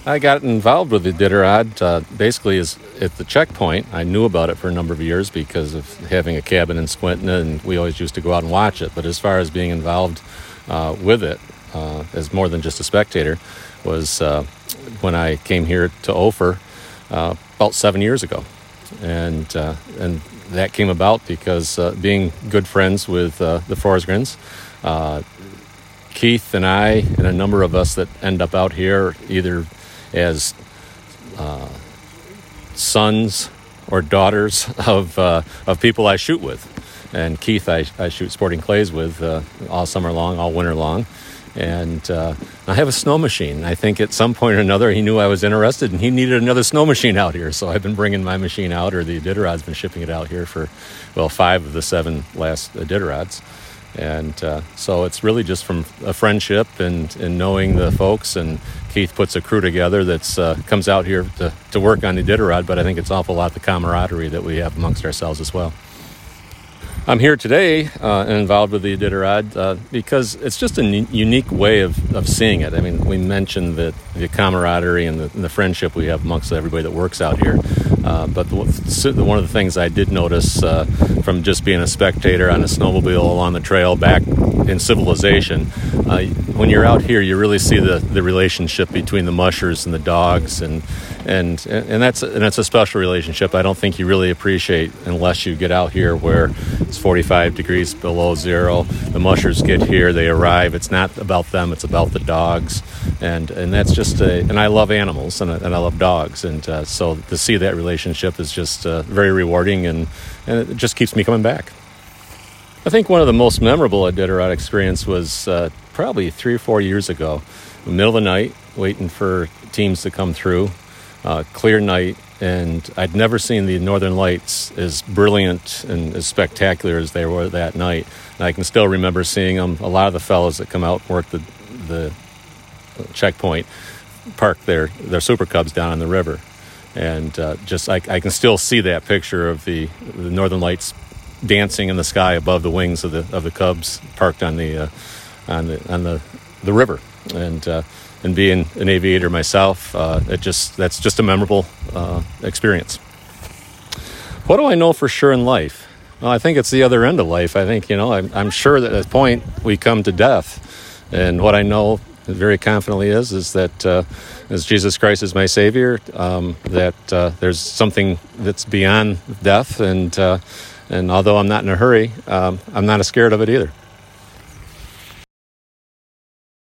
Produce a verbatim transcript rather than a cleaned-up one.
I got involved with the Iditarod uh, basically as at the checkpoint. I knew about it for a number of years because of having a cabin in Squinton, and we always used to go out and watch it. But as far as being involved uh, with it uh, as more than just a spectator was uh, when I came here to Ophir uh, about seven years ago. And uh, and that came about because uh, being good friends with uh, the Forsgrens, uh, Keith and I and a number of us that end up out here either as uh, sons or daughters of uh, of people I shoot with. And Keith I, I shoot sporting clays with uh, all summer long, all winter long. And uh, I have a snow machine. I think at some point or another he knew I was interested and he needed another snow machine out here. So I've been bringing my machine out, or the Iditarod's been shipping it out here for, well, five of the seven last Iditarods. And uh, so it's really just from a friendship and, and knowing the folks. And Keith puts a crew together that's uh, comes out here to, to work on the Iditarod, but I think it's an awful lot the camaraderie that we have amongst ourselves as well. I'm here today uh, and involved with the Iditarod uh, because it's just a n- unique way of, of seeing it. I mean, we mentioned that the camaraderie and the, and the friendship we have amongst everybody that works out here. Uh, but the, the, one of the things I did notice uh, from just being a spectator on a snowmobile along the trail back in civilization, uh, when you're out here, you really see the, the relationship between the mushers and the dogs, and and and that's and that's a special relationship I don't think you really appreciate unless you get out here where it's forty-five degrees below zero. The mushers get here, they arrive. It's not about them; it's about the dogs, and and that's just a. And I love animals, and I, and I love dogs, and uh, so to see that relationship is just uh, very rewarding, and and it just keeps me coming back. I think one of the most memorable Iditarod experience was uh, probably three or four years ago, in the middle of the night, waiting for teams to come through. Uh, clear night, and I'd never seen the Northern Lights as brilliant and as spectacular as they were that night. And I can still remember seeing them. A lot of the fellows that come out and work the the checkpoint park their their Super Cubs down on the river, and uh, just I, I can still see that picture of the, the Northern Lights dancing in the sky above the wings of the of the Cubs parked on the uh, on the on the the river, and. Uh, And being an aviator myself, uh, it just that's just a memorable uh, experience. What do I know for sure in life? Well, I think it's the other end of life. I think, you know, I'm, I'm sure that at a point we come to death. And what I know very confidently is, is that uh, as Jesus Christ is my Savior, um, that uh, there's something that's beyond death. And, uh, and although I'm not in a hurry, um, I'm not as scared of it either.